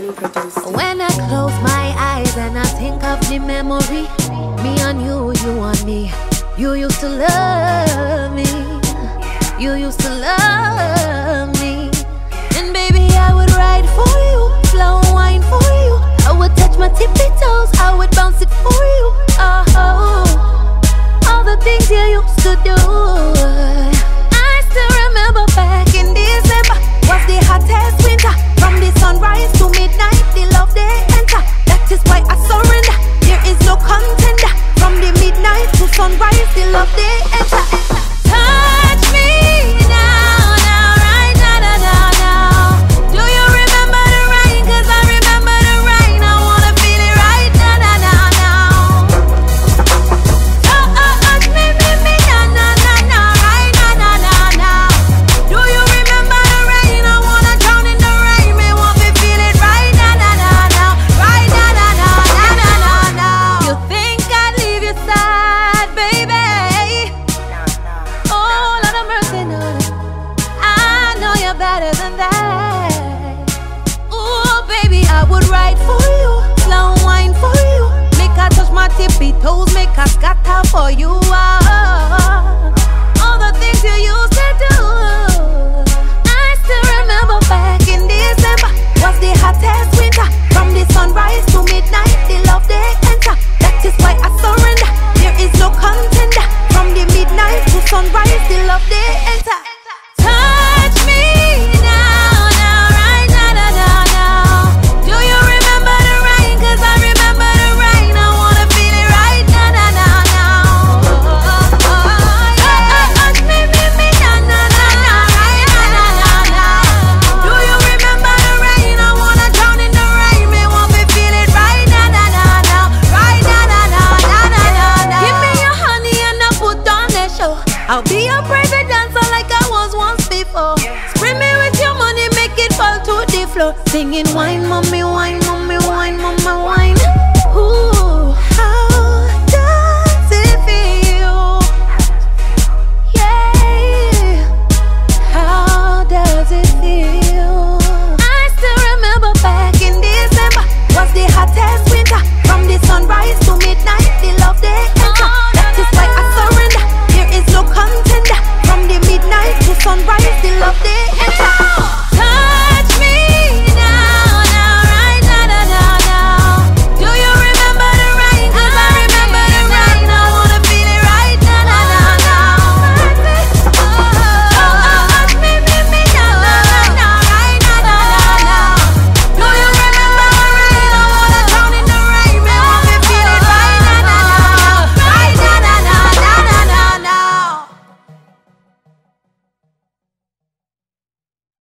When I close my eyes and I think of the memory, me and you, you and me. You used to love me. You used to love me. And baby, I would ride for you, slow wine for you. I would touch my tippy toes, I would bounce it for you. Oh, all the things you used to do. I still remember back in December was the hottest winter. From the sunrise to midnight, the love they enter. That is why I surrender. There is no contender. From the midnight to sunrise, the love they enter. Touch me now, now, right now, now, now, now. Do you remember the rain? 'Cause I remember the rain. I wanna feel it right now, now, now, now. Touch me, now, now, now, now, right now, now, now, now. Do you remember the rain? I wanna drown in the rain. Me want me feel it right now, now, now, now, right now, now, now, now, now, now. You think I'd leave your side, baby? Oh, Lord have mercy, no. I know you're better than that. Ooh, baby, I would ride for you, slow wine for you. Make her touch my tippy toes, make her scatter for you. All the things you used to do. I still remember back in December was the hottest winter. From the sunrise to midnight, the love they enter. That is why I surrender. There is no contender. From the midnight to sunrise, the love they enter. Touch me now, now, right now, now, now, now. Do you remember the rain? 'Cause I remember the rain. I wanna feel it right now, now, now, now. Touch me, now, now, now, now, right now, now, now, now. Do you remember the rain? I wanna drown in the rain. Me want me feel it right now, now, now, now, right now, now, now, now, now, now. Give me your honey and I put on the show. I'll be your private dancer like I was once before. Spray me with your money, make it fall to the floor. Singing wine, mommy,